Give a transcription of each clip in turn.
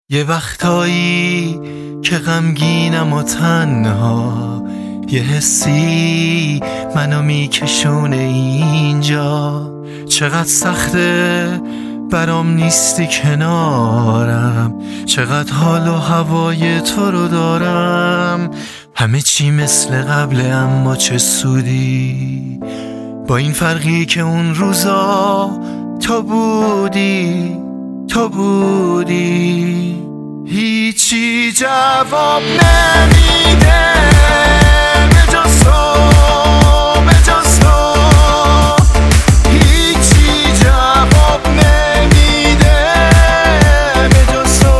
یه وقتایی که غمگینم و تنها، یه حسی منو میکشونه اینجا. چقدر سخته برام نیستی کنارم، چقدر حال و هوای تو رو دارم. همه چی مثل قبل اما چه سودی، با این فرقی که اون روزا تو بودی هیچی جواب نمیده به جز تو، هیچی جواب نمیده به جز تو.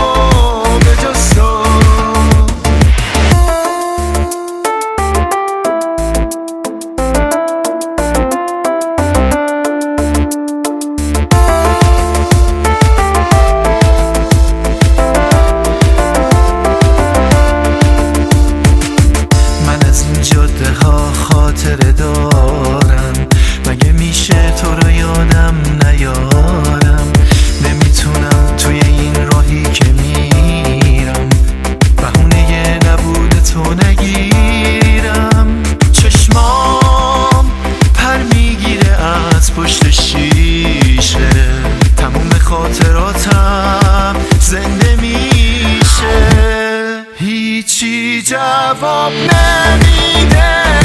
خاطره دارم، مگه میشه تو رو یادم نیارم؟ نمیتونم توی این راهی که میرم بهونه نبود تو نگیرم. چشمام پر میگیره از پشت شیشه، تموم خاطراتم زنده میشه. هیچی جواب نمیده